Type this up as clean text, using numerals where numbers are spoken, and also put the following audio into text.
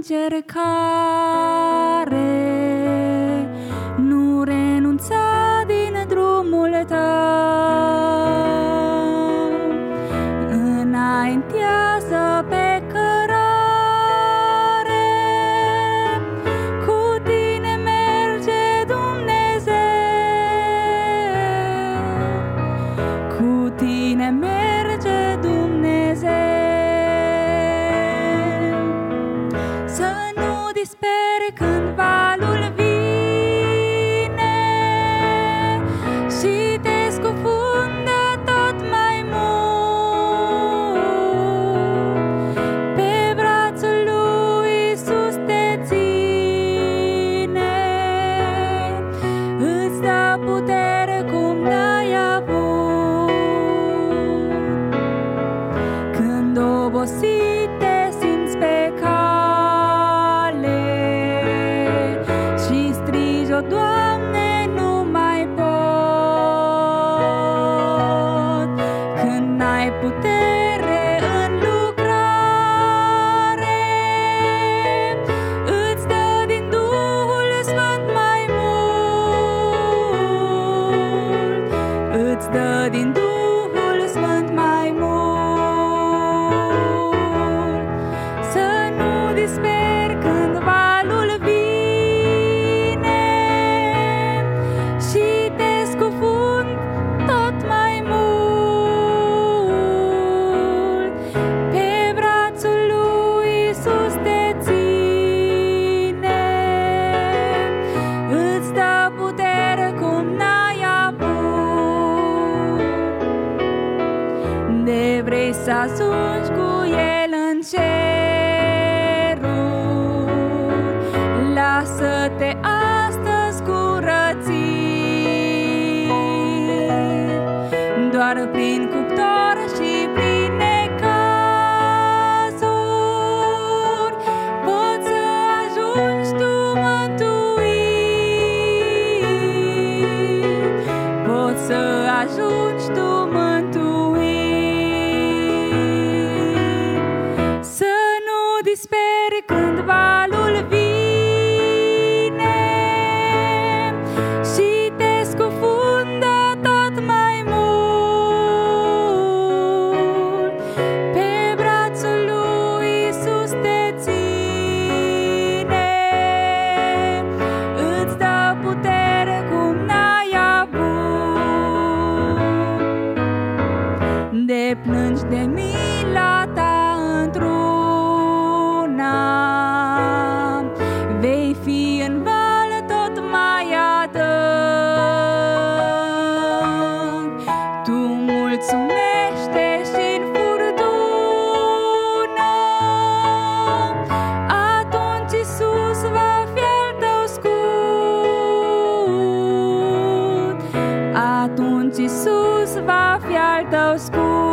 încercare, nu renunța din drumul tău. Înaintează pe cărare, cu tine merge Dumnezeu, cu tine merge Dumnezeu. Să nu disperi când valul vine și te scufundă tot mai mult. Pe brațul lui Iisus te ține, îți dă putere cum n-ai avut. Când obosit te simți pe cale și strigi: "O, Doamne, nu mai pot." Când n-ai putere în lucrare, îți dă din Duhul Sfânt mai mult, îți dă din Duhul Sfânt mai mult. Să nu disperi când valul vine și te scufund tot mai mult. Pe brațul lui Iisus te ține, îți dă putere cum n-ai avut. De vrei să ajungi cu El în ceruri, lasă-te astăzi curăți, doar prin cuptor și prin necazuri poți să ajungi tu mântuit, poți să ajungi tu mântuit. Să nu disperi când valul vine și te scufundă tot mai mult. Pe brațul lui Iisus te ține, îți dă putere cum n-ai avut. De plângi de mila ta într-una, vei fi în val tot mai adânc. Tu mulțumește și-n furtună, atunci Iisus va fi al tău scut, atunci Iisus va fi al tău scut.